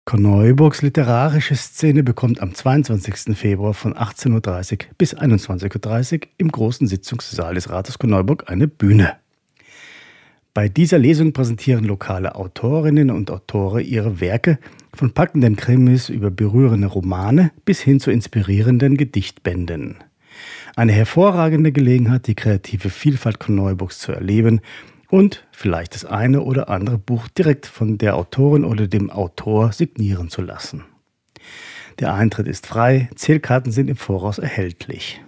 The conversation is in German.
Korneuburgs literarische Szene bekommt am 22. Februar von 18:30 Uhr bis 21:30 Uhr im großen Sitzungssaal des Rates Korneuburg eine Bühne. Bei dieser Lesung präsentieren lokale Autorinnen und Autoren ihre Werke, von packenden Krimis über berührende Romane bis hin zu inspirierenden Gedichtbänden. Eine hervorragende Gelegenheit, die kreative Vielfalt Korneuburgs zu erleben und vielleicht das eine oder andere Buch direkt von der Autorin oder dem Autor signieren zu lassen. Der Eintritt ist frei, Zählkarten sind im Voraus erhältlich.